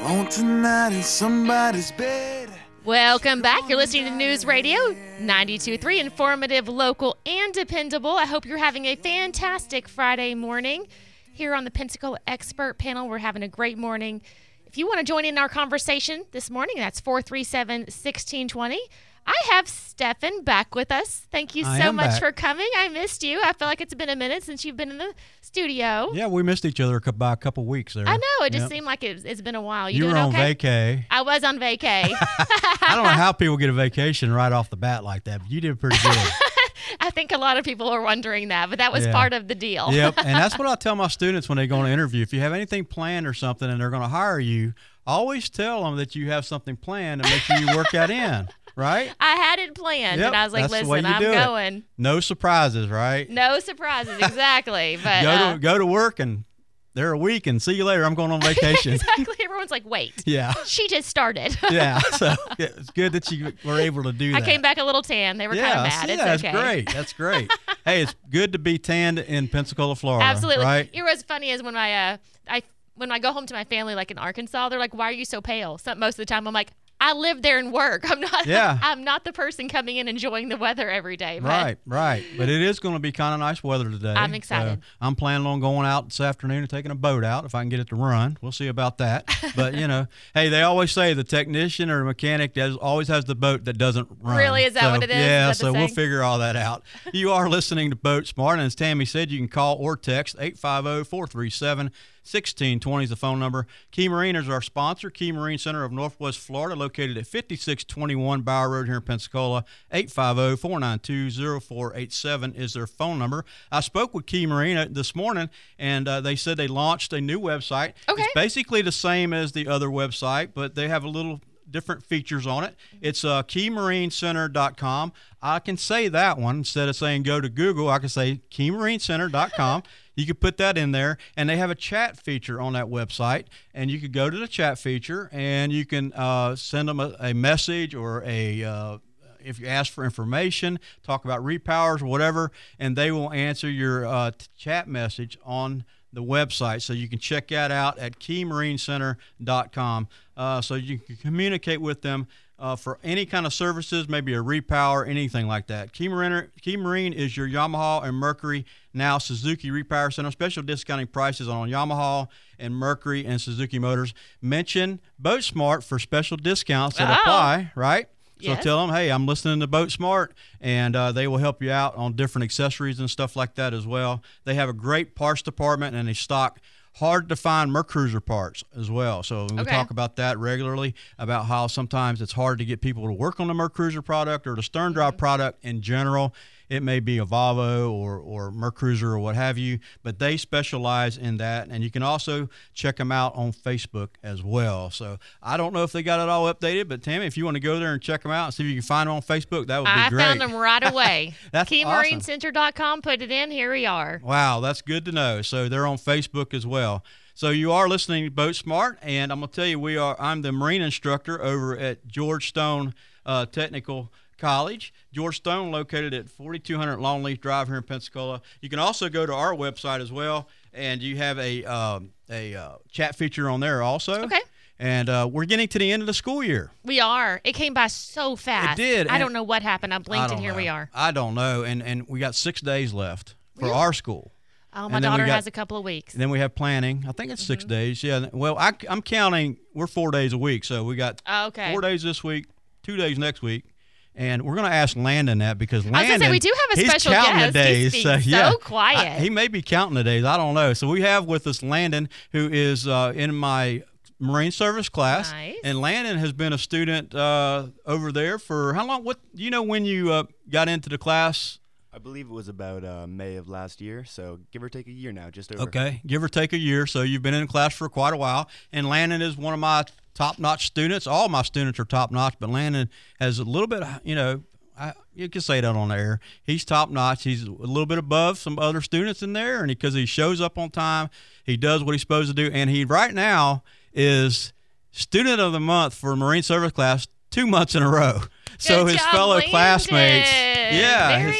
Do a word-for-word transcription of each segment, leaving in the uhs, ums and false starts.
on tonight in somebody's bed. Welcome back. You're listening to News Radio ninety-two point three, informative, local, and dependable. I hope you're having a fantastic Friday morning. Here on the Pensacola Expert Panel, we're having a great morning. If you want to join in our conversation this morning, that's four three seven, one six two zero. I have Stefan back with us. Thank you I so am much back. for coming. I missed you. I feel like it's been a minute since you've been in the studio. Yeah, we missed each other by a couple weeks there. I know. It just Yep. seemed like it's, it's been a while. You, You doing were on okay? vacay. I was on vacay. I don't know how people get a vacation right off the bat like that, but you did pretty good. I think a lot of people are wondering that, but that was Yeah. part of the deal. Yep, and that's what I tell my students when they go on an interview. If you have anything planned or something and they're going to hire you, always tell them that you have something planned and make sure you work that in, right? I had it planned, Yep, and I was like, that's the way listen, you I'm do it. going. No surprises, right? No surprises, exactly. But go uh, to go to work and they're a week and see you later. I'm going on vacation. exactly. Everyone's like, wait, Yeah. she just started. Yeah, so yeah, it's good that you were able to do I that. came back a little tan. They were yeah, kind of mad. see, It's that's okay. great. That's great. Hey, it's good to be tanned in Pensacola, Florida. Absolutely. Right? You know what's funny is when I, uh, I when I go home to my family, like in Arkansas, they're like, "Why are you so pale?" So most of the time, I'm like, "I live there and work. I'm not. Yeah. I'm not the person coming in enjoying the weather every day." But Right, right. But it is going to be kind of nice weather today. I'm excited. So I'm planning on going out this afternoon and taking a boat out if I can get it to run. We'll see about that. But, you know, hey, they always say the technician or mechanic does, always has the boat that doesn't run. Really? Is that So, what it is? Yeah, Is that the so we'll saying? figure all that out. You are listening to Boat Smart, and as Tammy said, you can call or text eight five zero, four three seven, one six two zero is the phone number. Key Marine is our sponsor. Key Marine Center of Northwest Florida, located at fifty-six twenty-one Bower Road here in Pensacola. eight five zero, four nine two, zero four eight seven is their phone number. I spoke with Key Marine uh, this morning, and uh, they said they launched a new website. Okay. It's basically the same as the other website, but they have a little different features on it. It's uh, key marine center dot com. I can say that one instead of saying go to Google. I can say key marine center dot com. You could put that in there, and they have a chat feature on that website, and you could go to the chat feature, and you can uh, send them a, a message or a uh, if you ask for information, talk about repowers or whatever, and they will answer your uh, t- chat message on the website. So you can check that out at key marine center dot com. Uh, so you can communicate with them uh, for any kind of services, maybe a repower, anything like that. Key Marine, Key Marine is your Yamaha and Mercury, now Suzuki Repower Center. Special discounting prices on Yamaha and Mercury and Suzuki motors. Mention Boat Smart for special discounts that Oh. apply, right? So Yes. tell them, hey, I'm listening to Boat Smart, and uh, they will help you out on different accessories and stuff like that as well. They have a great parts department, and they stock hard-to-find Mercruiser parts as well. So we Okay. talk about that regularly, about how sometimes it's hard to get people to work on the Mercruiser product or the stern drive product in general. It may be a Volvo or, or Mercruiser or what have you, but they specialize in that. And you can also check them out on Facebook as well. So I don't know if they got it all updated, but Tammy, if you want to go there and check them out and see if you can find them on Facebook, that would be I great. found them right away. That's key awesome. marine center dot com. Put it in. Here we are. Wow, that's good to know. So they're on Facebook as well. So you are listening to Boat Smart, and I'm gonna tell you, we are. I'm the marine instructor over at George Stone uh, Technical College. George Stone, located at forty-two hundred Longleaf Drive here in Pensacola. You can also go to our website as well, and you have a um, a uh, chat feature on there also. Okay. And uh, we're getting to the end of the school year. We are. It came by so fast. It did, I and- don't know what happened. I I blinked, don't and here know. we are. I don't know, and and we got six days left for Really? our school. Oh, my And then we daughter got- has a couple of weeks. And then we have planning. I think it's Mm-hmm. six days. Yeah. Well, I, I'm counting. We're four days a week, so we got Oh, okay. four days this week, two days next week, and we're going to ask Landon that because Landon. I was gonna say, we do have a he's special counting guest. The He days, speaks so, so yeah. quiet. I- he may be counting the days. I don't know. So we have with us Landon, who is uh, in my Marine Service class, Nice. and Landon has been a student uh, over there for how long? What do you know when you uh, got into the class? I believe it was about uh, May of last year, so give or take a year now, just over. Okay, give or take a year. So you've been in class for quite a while. And Landon is one of my top-notch students. All my students are top-notch, but Landon has a little bit, you know, I, you can say that on air. He's top-notch. He's a little bit above some other students in there, and because he, he shows up on time, he does what he's supposed to do. And he right now is Student of the Month for Marine Service class two months in a row. So Good his job, fellow Landon. classmates, yeah, Very his- good.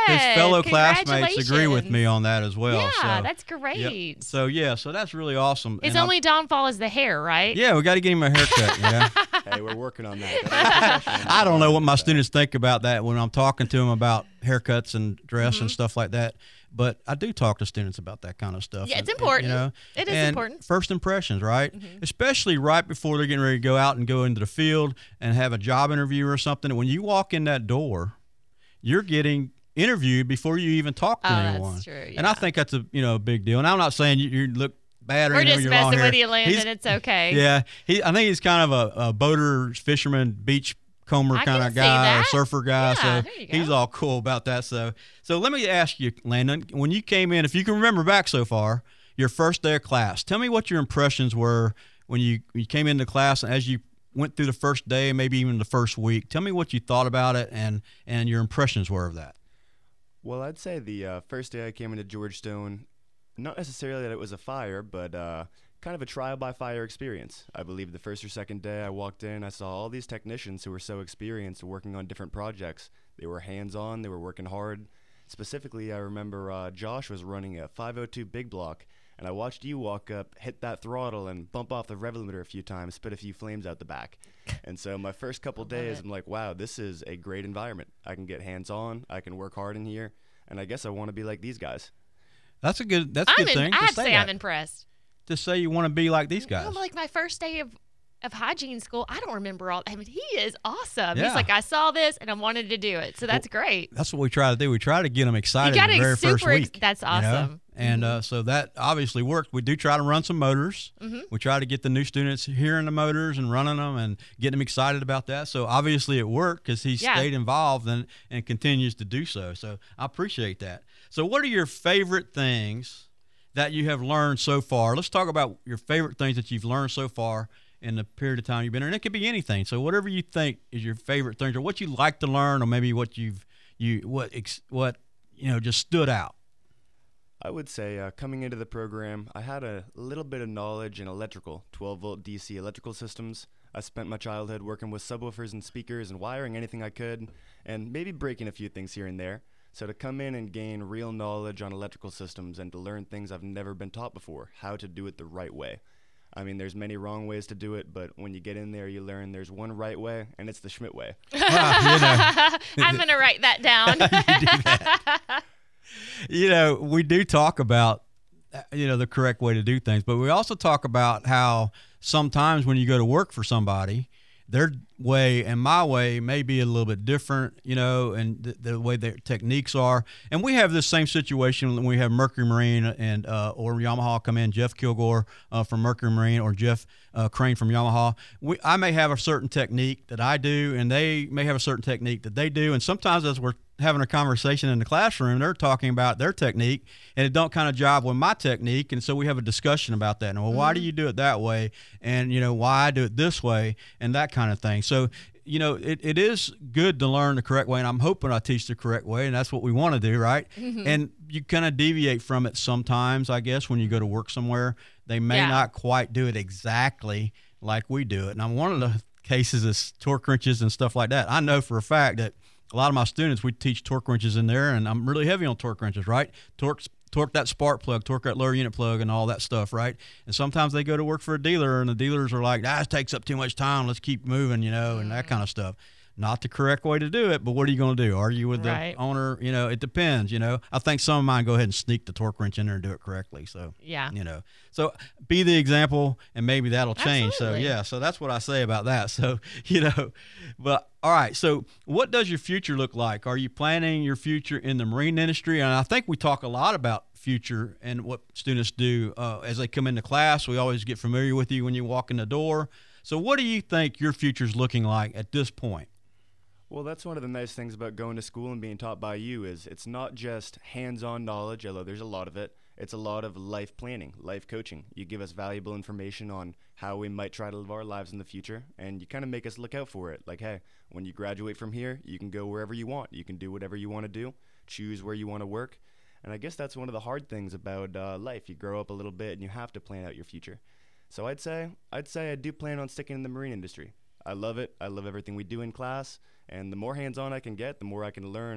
his fellow classmates Congratulations. agree with me on that as well. Yeah, so, that's great. Yep. So yeah, so that's really awesome. His And I'm- only downfall is the hair, right? Yeah, we got to get him a haircut. Yeah. Hey, we're working on that. I don't know what my students think about that when I'm talking to them about haircuts and dress Mm-hmm. and stuff like that. But I do talk to students about that kind of stuff. Yeah, it's And- and, important. you know, It is and important. Mm-hmm. First impressions, right? Especially right before they're getting ready to go out and go into the field and have a job interview or something. When you walk in that door, you're getting interviewed before you even talk to Oh, that's anyone. true, And I yeah. think that's a you know a big deal. And I'm not saying you, you look bad or We're anything just with your long messing hair. with you, Landon. He's- It's okay. Yeah, he. I think he's kind of a, a boater, fisherman, beach comber I kind can of see guy, or that. surfer guy. Yeah, so there you go. he's all cool about that. So, so let me ask you, Landon, when you came in, if you can remember back so far, your first day of class, tell me what your impressions were when you you came into class and as you went through the first day, maybe even the first week. Tell me what you thought about it and and your impressions were of that. Well, I'd say the uh, first day I came into Georgetown, not necessarily that it was a fire, but uh, kind of a trial by fire experience. I believe the first or second day I walked in, I saw all these technicians who were so experienced working on different projects. They were hands-on, they were working hard. Specifically, I remember uh, Josh was running a five oh two big block, and I watched you walk up, hit that throttle, and bump off the rev limiter a few times, spit a few flames out the back. And so my first couple days, it. I'm like, wow, this is a great environment. I can get hands-on, I can work hard in here, and I guess I want to be like these guys. That's a good. That's a I'm good in, thing I to have to say. say that. I'm impressed. To say you want to be like these guys. Well, like my first day of, of hygiene school, I don't remember all. I mean, he is awesome. Yeah. He's like, I saw this and I wanted to do it. So that's great. That's what we try to do. We try to get them excited You in gotta the very super first ex- week. that's you know? awesome. And uh, so that obviously worked. We do try to run some motors. Mm-hmm. We try to get the new students hearing the motors and running them and getting them excited about that. So obviously it worked because he Yeah. stayed involved and, and continues to do so. So I appreciate that. So what are your favorite things that you have learned so far? Let's talk about your favorite things that you've learned so far in the period of time you've been here. And it could be anything. So whatever you think is your favorite things or what you like to learn or maybe what you've you what ex, what you know just stood out. I would say uh, coming into the program, I had a little bit of knowledge in electrical, twelve volt D C electrical systems. I spent my childhood working with subwoofers and speakers and wiring anything I could, and maybe breaking a few things here and there. So to come in and gain real knowledge on electrical systems and to learn things I've never been taught before, how to do it the right way. I mean, there's many wrong ways to do it, but when you get in there, you learn there's one right way, and it's the Schmidt way. Wow, you know. I'm going to write that down. You know, we do talk about, uh, you know, the correct way to do things, but we also talk about how sometimes when you go to work for somebody, their way and my way may be a little bit different, you know, and the, the way their techniques are. And we have this same situation when we have Mercury Marine and uh, or Yamaha come in, Jeff Kilgore uh, from Mercury Marine or Jeff uh, Crane from Yamaha. We, I may have a certain technique that I do, and they may have a certain technique that they do. And sometimes as we're having a conversation in the classroom, they're talking about their technique, and it don't kind of jive with my technique, and so we have a discussion about that. And well, why do you do it that way? And you know, why I do it this way, and that kind of thing. So, you know, it, it is good to learn the correct way, and I'm hoping I teach the correct way, and that's what we want to do, right? Mm-hmm. And you kind of deviate from it sometimes, I guess, when you go to work somewhere. They may Yeah. not quite do it exactly like we do it. And one of the cases is torque wrenches and stuff like that. I know for a fact that a lot of my students, we teach torque wrenches in there, and I'm really heavy on torque wrenches, right? Torque, torque that spark plug, torque that lower unit plug, and all that stuff, right? And sometimes they go to work for a dealer, and the dealers are like, ah, it takes up too much time. Let's keep moving, you know, and that kind of stuff. Not the correct way to do it, but what are you going to do? Argue with Right. the owner? You know, it depends, you know. I think some of mine go ahead and sneak the torque wrench in there and do it correctly. So, Yeah. you know. So be the example, and maybe that'll change. Absolutely. So, yeah, so that's what I say about that. So, you know, but all right. So what does your future look like? Are you planning your future in the marine industry? And I think we talk a lot about future and what students do uh, as they come into class. We always get familiar with you when you walk in the door. So what do you think your future's looking like at this point? Well, that's one of the nice things about going to school and being taught by you is it's not just hands-on knowledge, although there's a lot of it. It's a lot of life planning, life coaching. You give us valuable information on how we might try to live our lives in the future, and you kind of make us look out for it. Like, hey, when you graduate from here, you can go wherever you want. You can do whatever you want to do, choose where you want to work. And I guess that's one of the hard things about uh, life. You grow up a little bit, and you have to plan out your future. So I'd say, I'd say I do plan on sticking in the marine industry. I love it. I love everything we do in class. And the more hands-on I can get, the more I can learn,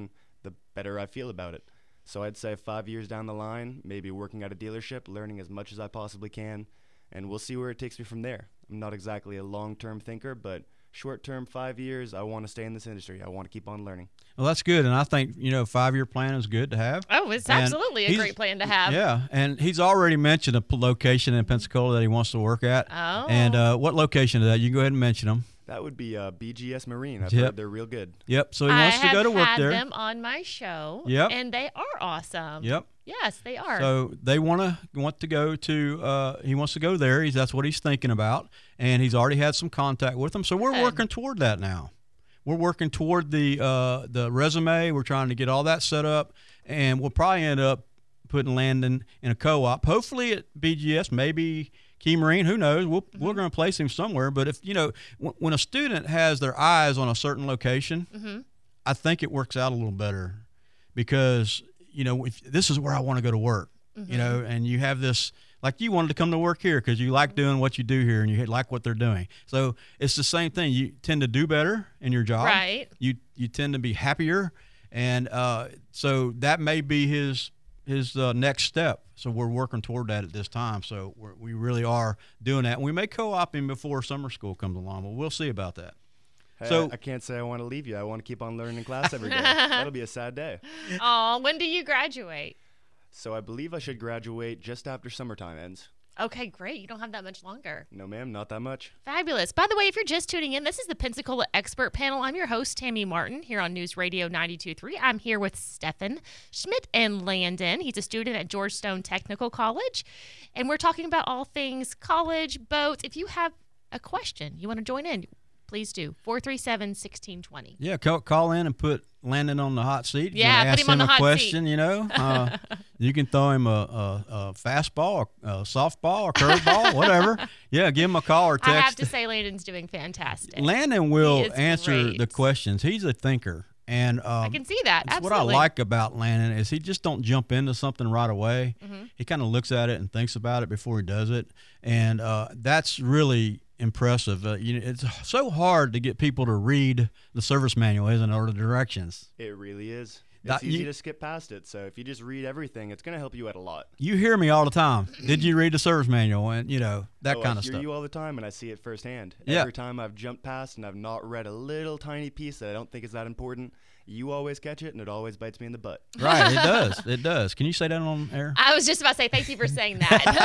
the better I feel about it. So I'd say five years down the line, maybe working at a dealership, learning as much as I possibly can, and we'll see where it takes me from there. I'm not exactly a long-term thinker, but short-term, five years, I want to stay in this industry. I want to keep on learning. Well, that's good, and I think, you know, five-year plan is good to have. Oh, it's And absolutely a he's- great plan to have. Yeah, and he's already mentioned a p- location in Pensacola that he wants to work at. Oh. And uh, what location is that? You can go ahead and mention them. That would be uh, B G S Marine. I've Yep. heard they're real good. Yep, so he I wants to have go to work had there. them on my show. Yep. And they are awesome. Yep. Yes, they are. So they want to want to go to. Uh, he wants to go there. He's that's what he's thinking about, and he's already had some contact with them. So we're Good. working toward that now. We're working toward the uh, the resume. We're trying to get all that set up, and we'll probably end up putting Landon in a co-op. Hopefully at B G S, maybe Key Marine. Who knows? We'll, Mm-hmm. We're going to place him somewhere. But if you know, w- when a student has their eyes on a certain location, Mm-hmm. I think it works out a little better because you know if this is where I want to go to work. Mm-hmm. You know, and you have this. Like you wanted to come to work here because you like doing what you do here and you like what they're doing. So it's the same thing. You tend to do better in your job. Right. You you tend to be happier, and uh, so that may be his his uh, next step. So we're working toward that at this time. So we're, we really are doing that. And we may co-op him before summer school comes along, but we'll see about that. Hey, So- I, I can't say I want to leave you. I want to keep on learning in class every day. That'll be a sad day. Oh, when do you graduate? So I believe I should graduate just after summertime ends. Okay, great. You don't have that much longer. No, ma'am, not that much. Fabulous. By the way, if you're just tuning in, this is the Pensacola Expert Panel. I'm your host, Tammy Martin, here on News Radio ninety-two point three. I'm here with Stefan Schmidt and Landon. He's a student at Georgetown Technical College, and we're talking about all things college, boats. If you have a question, you want to join in, please do. four three seven, one six two zero. Yeah, call, call in and put Landon on the hot seat. You Yeah, wanna put ask him on the a hot question, seat. you know. Uh, you can throw him a, a, a fastball, a, a softball, a curveball, whatever. Yeah, give him a call or text. I have to say, Landon's doing fantastic. Landon He will is answer great. the questions. He's a thinker, and um, I can see that. that's Absolutely. what I like about Landon is he just don't jump into something right away. Mm-hmm. He kind of looks at it and thinks about it before he does it, and uh, that's really impressive. Uh, you know, it's so hard to get people to read the service manual, isn't it, or the directions. It really is. That- It's easy you- to skip past it. So if you just read everything, it's going to help you out a lot. You hear me all the time. Did you read the service manual? And you know that Oh, kind I of hear stuff. you all the time, and I see it firsthand. Yeah. Every time I've jumped past and I've not read a little tiny piece that I don't think is that important, you always catch it, and it always bites me in the butt. Right? It does. It does. Can you say that on air? I was just about to say thank you for saying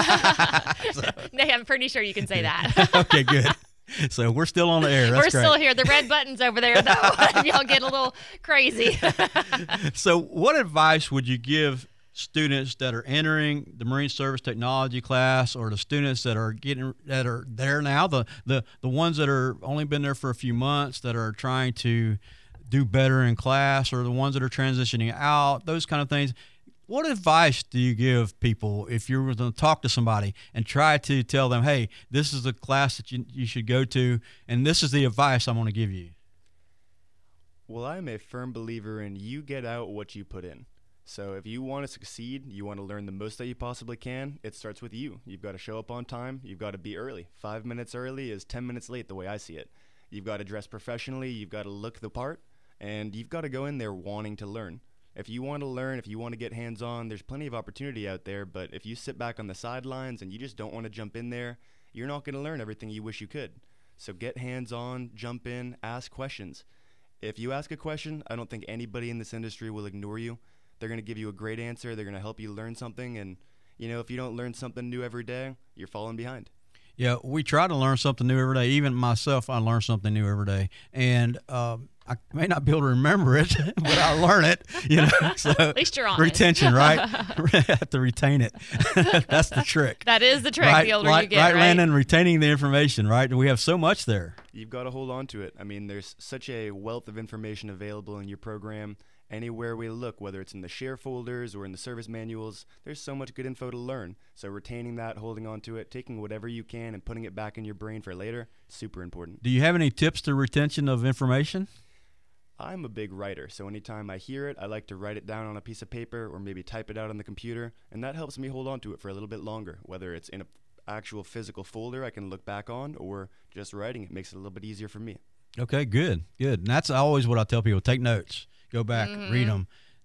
that. No, I'm pretty sure you can say that. Okay, good. So we're still on the air. That's We're great. still here. The red button's over there, though. If y'all get a little crazy. So, what advice would you give students that are entering the Marine Service Technology class, or the students that are getting that are there now, the the the ones that are only been there for a few months, that are trying to do better in class, or the ones that are transitioning out, those kind of things? What advice do you give people if you're going to talk to somebody and try to tell them, hey, this is the class that you, you should go to, and this is the advice I'm going to give you? Well, I'm a firm believer in you get out what you put in. So if you want to succeed, you want to learn the most that you possibly can, it starts with you. You've got to show up on time. You've got to be early. Five minutes early is ten minutes late the way I see it. You've got to dress professionally. You've got to look the part. And you've got to go in there wanting to learn. If you want to learn, if you want to get hands-on, there's plenty of opportunity out there. But if you sit back on the sidelines and you just don't want to jump in there, you're not going to learn everything you wish you could. So get hands-on, jump in, ask questions. If you ask a question, I don't think anybody in this industry will ignore you. They're going to give you a great answer. They're going to help you learn something. And, you know, if you don't learn something new every day, you're falling behind. Yeah, we try to learn something new every day. Even myself, I learn something new every day. And um, I may not be able to remember it, but I learn it. You know, so At least you're honest. retention, right? Have to retain it. That's the trick. That is the trick, right, the older right, you get, right, right? Landon, retaining the information, right? We have so much there. You've got to hold on to it. I mean, there's such a wealth of information available in your program. Anywhere we look, whether it's in the share folders or in the service manuals, there's so much good info to learn. So retaining that, holding on to it, taking whatever you can and putting it back in your brain for later, super important. Do you have any tips to retention of information? I'm a big writer, so anytime I hear it, I like to write it down on a piece of paper or maybe type it out on the computer, and that helps me hold on to it for a little bit longer, whether it's in an actual physical folder I can look back on or just writing it makes it a little bit easier for me. Okay, good, good. And that's always what I tell people. Take notes. Go back, Mm-hmm. read them.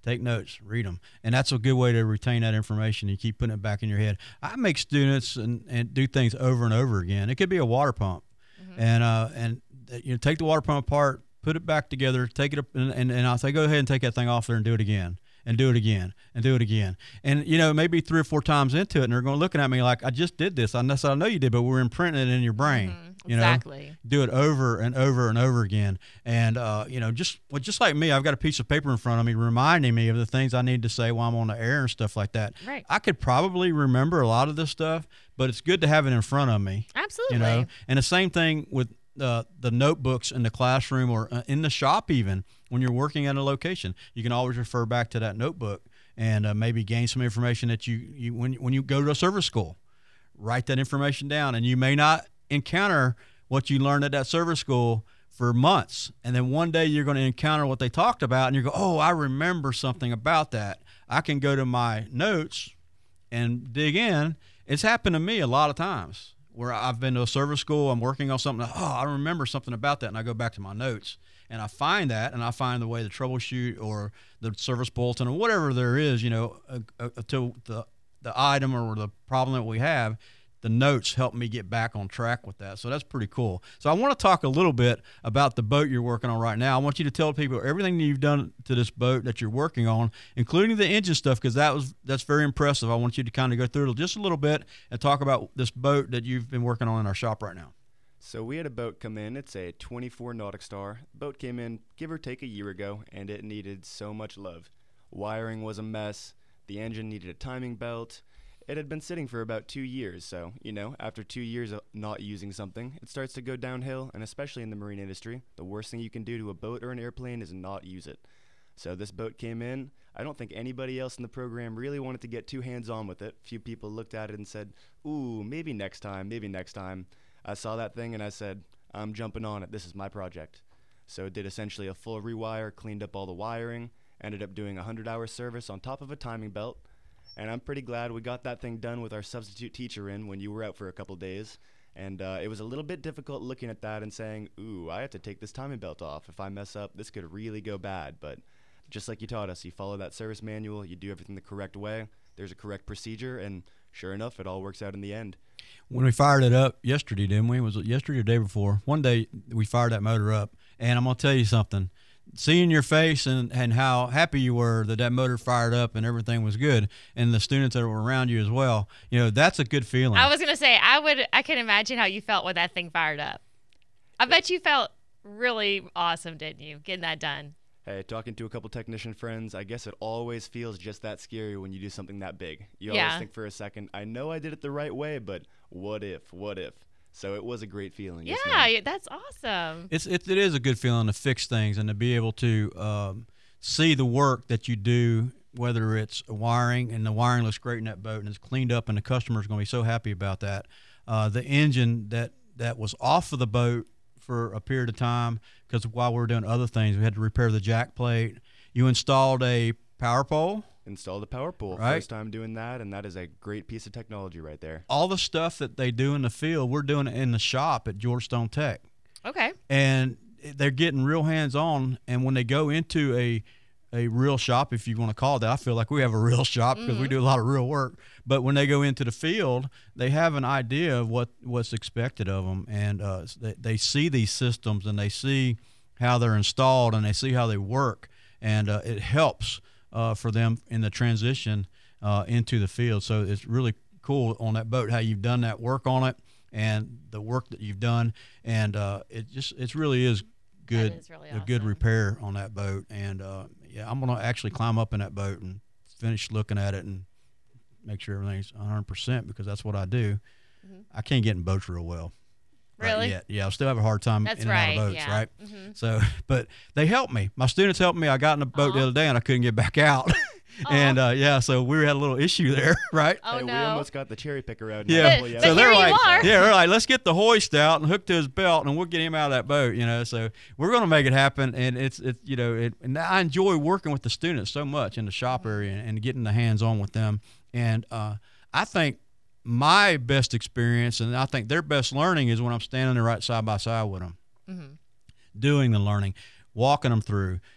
Take notes, read them, and that's a good way to retain that information. You keep putting it back in your head. I make students and, and do things over and over again. It could be a water pump, mm-hmm. and uh, and you know, take the water pump apart, put it back together, take it up, and, and, and I'll say, go ahead and take that thing off there and do it again, and do it again, and do it again. And you know, maybe three or four times into it, and they're going looking at me like, I just did this. I said, I know you did, but we're imprinting it in your brain. Mm-hmm. You know, exactly. Do it over and over and over again. And, uh, you know, just well, just like me, I've got a piece of paper in front of me reminding me of the things I need to say while I'm on the air and stuff like that. Right. I could probably remember a lot of this stuff, but it's good to have it in front of me. Absolutely. You know, and the same thing with uh, the notebooks in the classroom or uh, in the shop even. When you're working at a location, you can always refer back to that notebook and uh, maybe gain some information that you, you when, when you go to a service school. Write that information down, and you may not encounter what you learned at that service school for months, and then one day you're going to encounter what they talked about, and you go, oh, I remember something about that. I can go to my notes and dig in. It's happened to me a lot of times where I've been to a service school, I'm working on something, oh, I remember something about that, and I go back to my notes, and I find that, and I find the way to troubleshoot or the service bulletin or whatever there is, you know, uh, uh, to the, the item or the problem that we have. The notes help me get back on track with that. So that's pretty cool. So I want to talk a little bit about the boat you're working on right now. I want you to tell people everything that you've done to this boat that you're working on, including the engine stuff, because that was that's very impressive. I want you to kind of go through it just a little bit and talk about this boat that you've been working on in our shop right now. So we had a boat come in. It's a twenty-four Nautic Star. Boat came in, give or take, a year ago, and it needed so much love. Wiring was a mess. The engine needed a timing belt. It had been sitting for about two years, so, you know, after two years of not using something, it starts to go downhill, and especially in the marine industry, the worst thing you can do to a boat or an airplane is not use it. So this boat came in. I don't think anybody else in the program really wanted to get too hands-on with it. A few people looked at it and said, ooh, maybe next time, maybe next time. I saw that thing and I said, I'm jumping on it. This is my project. So it did essentially a full rewire, cleaned up all the wiring, ended up doing a hundred-hour service on top of a timing belt. And I'm pretty glad we got that thing done with our substitute teacher in when you were out for a couple days. And uh, it was a little bit difficult looking at that and saying, ooh, I have to take this timing belt off. If I mess up, this could really go bad. But just like you taught us, you follow that service manual, you do everything the correct way, there's a correct procedure, and sure enough, it all works out in the end. When we fired it up yesterday, didn't we? Was it yesterday or the day before? One day we fired that motor up, and I'm going to tell you something. Seeing your face and, and how happy you were that that motor fired up and everything was good, and the students that were around you as well, you know, that's a good feeling. I was going to say, I would, I can imagine how you felt when that thing fired up. I bet you felt really awesome, didn't you, getting that done? Hey, talking to a couple technician friends, I guess it always feels just that scary when you do something that big. You Yeah. always think for a second, I know I did it the right way, but what if, what if? So it was a great feeling. Yes, ma'am. Yeah, that's awesome. It's it, it is a good feeling to fix things and to be able to um, see the work that you do, whether it's wiring, and the wiring looks great in that boat and it's cleaned up, and the customer's going to be so happy about that. Uh, the engine that, that was off of the boat for a period of time because while we were doing other things, we had to repair the jack plate. You installed a power pole. Installed a power pole. Right. First time doing that, and that is a great piece of technology right there. All the stuff that they do in the field, we're doing it in the shop at Georgetown Tech. Okay. And they're getting real hands-on, and when they go into a a real shop, if you want to call it that, I feel like we have a real shop because mm-hmm. we do a lot of real work. But when they go into the field, they have an idea of what, what's expected of them, and uh, they, they see these systems, and they see how they're installed, and they see how they work, and uh, it helps uh, for them in the transition uh, into the field. So it's really cool on that boat how you've done that work on it and the work that you've done, and uh, it just it really is good. That is really a awesome. Good repair on that boat, and uh, yeah, I'm gonna actually climb up in that boat and finish looking at it and make sure everything's one hundred percent because that's what I do. Mm-hmm. I can't get in boats real well. Really? Right yet. Yeah, I still have a hard time That's in and right, out of boats, yeah. right? Mm-hmm. So, but they helped me. My students helped me. I got in the boat Aww. the other day and I couldn't get back out. And uh, yeah, so we had a little issue there, right? Oh hey, no! we almost got the cherry picker out. Yeah, But- so but they're here you like, are. yeah, they're like, let's get the hoist out and hook to his belt, and we'll get him out of that boat, you know. So we're gonna make it happen, and it's it's you know, it, and I enjoy working with the students so much in the shop area and, and getting the hands on with them, and uh, I think my best experience, and I think their best learning is when I'm standing there right side by side with them, Mm-hmm. doing the learning, walking them through,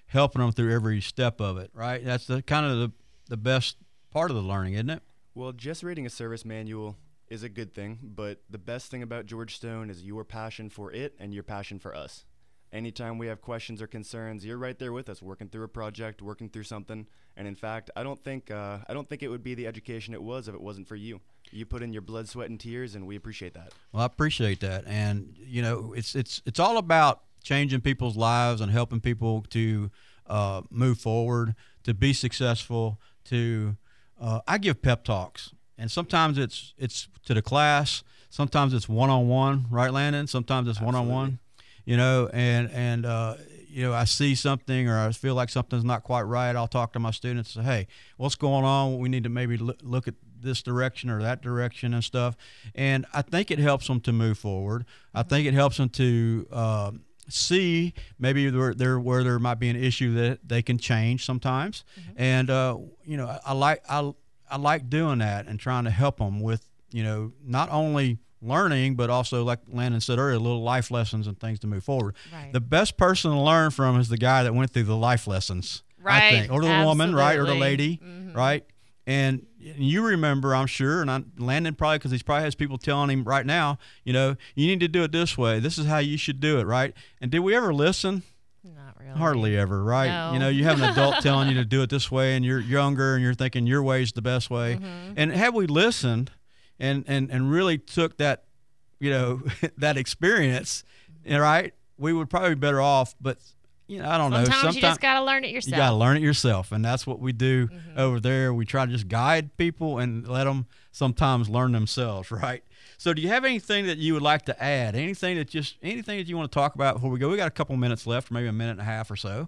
helping them through every step of it, right? That's the kind of the, the best part of the learning, isn't it? Well, just reading a service manual is a good thing, but the best thing about George Stone is your passion for it and your passion for us. Anytime we have questions or concerns, you're right there with us, working through a project, working through something. And in fact, I don't think uh, I don't think it would be the education it was if it wasn't for you. You put in your blood, sweat, and tears, and we appreciate that. Well, I appreciate that, and you know, it's it's it's all about changing people's lives and helping people to uh, move forward, to be successful. To uh, I give pep talks, and sometimes it's it's to the class, sometimes it's one on one, right, Landon? Sometimes it's one on one. You know, and, and uh, you know, I see something or I feel like something's not quite right, I'll talk to my students and say, hey, what's going on? We need to maybe look, look at this direction or that direction and stuff. And I think it helps them to move forward. I think it helps them to uh, see maybe where there, where there might be an issue that they can change sometimes. Mm-hmm. And, uh, you know, I, I like I, I like doing that and trying to help them with, you know, not only – learning, but also, like Landon said earlier, little life lessons and things to move forward. Right. The best person to learn from is the guy that went through the life lessons, right? I think. Or the Absolutely. woman, right? Or the lady, mm-hmm. right? And you remember, I'm sure, and I, Landon probably, because he probably has people telling him right now, you know, you need to do it this way. This is how you should do it, right? And did we ever listen? Not really. Hardly ever, right? No. You know, you have an adult telling you to do it this way, and you're younger, and you're thinking your way is the best way. Mm-hmm. And have we listened and, and, and really took that, you know, that experience, right? We would probably be better off, but, you know, I don't Sometimes know. Sometimes you just got to learn it yourself. You got to learn it yourself, and that's what we do mm-hmm. over there. We try to just guide people and let them sometimes learn themselves, right? So do you have anything that you would like to add? Anything that just anything that you want to talk about before we go? We got a couple minutes left, or maybe a minute and a half or so.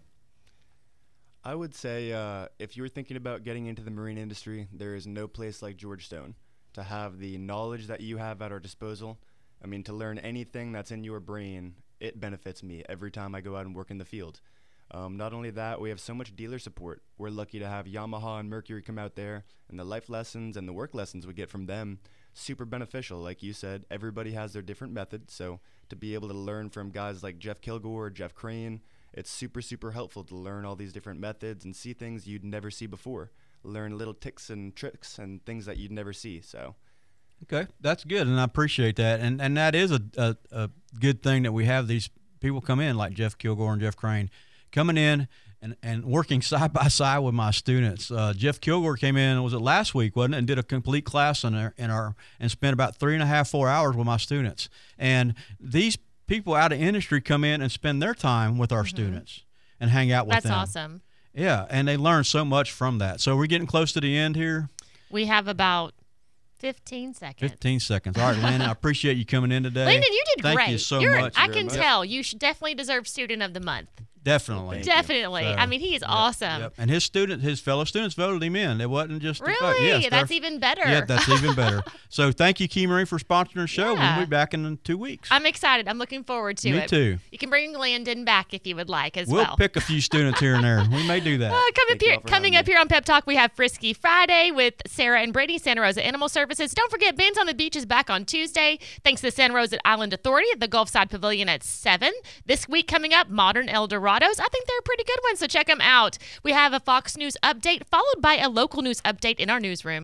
I would say uh, if you're thinking about getting into the marine industry, there is no place like George Stone to have the knowledge that you have at our disposal. I mean, to learn anything that's in your brain, it benefits me every time I go out and work in the field. Um, not only that, we have so much dealer support. We're lucky to have Yamaha and Mercury come out there, and the life lessons and the work lessons we get from them, super beneficial. Like you said, everybody has their different methods, so to be able to learn from guys like Jeff Kilgore or Jeff Crane, it's super, super helpful to learn all these different methods and see things you'd never see before. Learn little tips and tricks and things that you'd never see, so... Okay, that's good, and I appreciate that. And and that is a, a, a good thing that we have these people come in like Jeff Kilgore and Jeff Crane coming in and, and working side by side with my students. Uh, Jeff Kilgore came in, was it last week, wasn't it, and did a complete class in our, in our and spent about three and a half, four hours with my students. And these people out of industry come in and spend their time with our mm-hmm. students and hang out with that's them. That's awesome. Yeah, and they learn so much from that. So we're getting close to the end here. We have about fifteen seconds. fifteen seconds. All right, Landon, I appreciate you coming in today. Landon, you did Thank great. Thank you so You're, much. I can much. tell. You should definitely deserve Student of the Month. Definitely. Definitely. So, I mean, he is yep, awesome. Yep. And his student, his fellow students voted him in. It wasn't just really. Yes, that's even better. Yeah, that's even better. So thank you, Key Marine, for sponsoring the show. Yeah. We'll be back in two weeks. I'm excited. I'm looking forward to Me it. Me too. You can bring Landon back if you would like as we'll well. We'll pick a few students here and there. We may do that. Uh, come up here, coming up me. here on Pep Talk, we have Frisky Friday with Sarah and Brady, Santa Rosa Animal Services. Don't forget, Ben's on the Beach is back on Tuesday. Thanks to the Santa Rosa Island Authority at the Gulfside Pavilion at seven. This week coming up, Modern Eldorados. I think they're a pretty good one, so check them out. We have a Fox News update followed by a local news update in our newsroom.